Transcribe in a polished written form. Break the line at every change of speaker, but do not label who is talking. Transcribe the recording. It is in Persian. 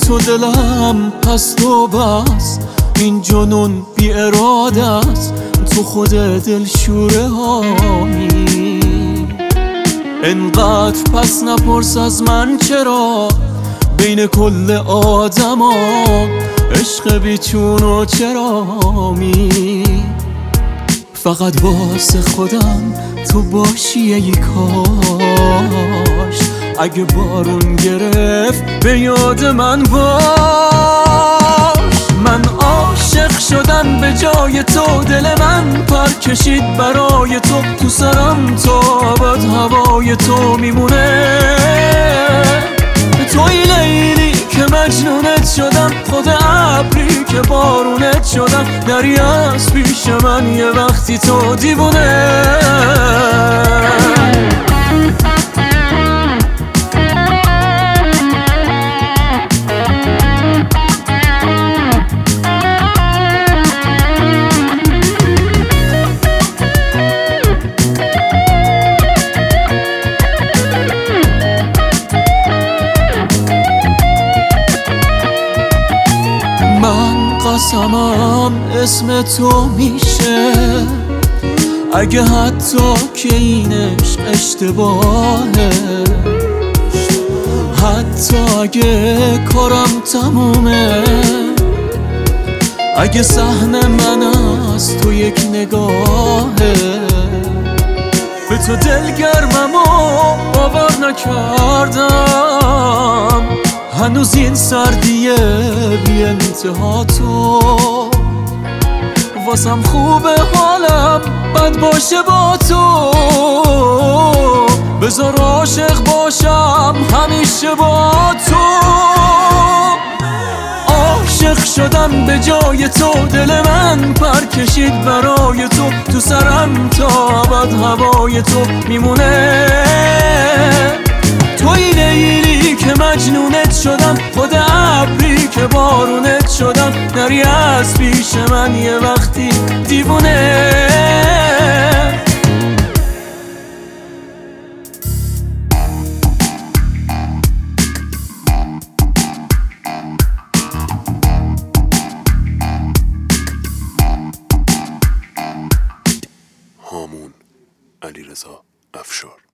تو دلم هست و بس، این جنون بی اراده است، تو خود دلشوره هامی. انقدر پس نپرس از من چرا بین کل آدما عشق بیچون و چرامی. فقط واسه خودم تو باشی ای کاش، اگه بارون گرفت به یاد من باش. من عاشق شدم به جای تو، دل من پر کشید برای تو سرم تا ابد هوای تو میمونه. توی لیلی که مجنونت شدم، خود ابری که بارونت شدم، دری از پیش من یه وقتی تو دیوونه. قسمم اسم تو میشه، اگه حتی که این عشق اشتباهه، حتی اگه کارم تمومه، اگه صحنه من از تو یک نگاهه. به تو دلگرمم و باور نکردم، هنوز این سردیه بی انتها تو. واسم خوبه حالم بد باشه با تو، بذار عاشق باشم همیشه با تو. عاشق شدم به جای تو، دل من پر کشید برای تو سرم تا ابد هوای تو میمونه. توی لیلی که مجنونت شدم، خود ابری که بارونت شدم، دری از پیش من یه وقتی دیوونه.
هامون، علیرضا افشار.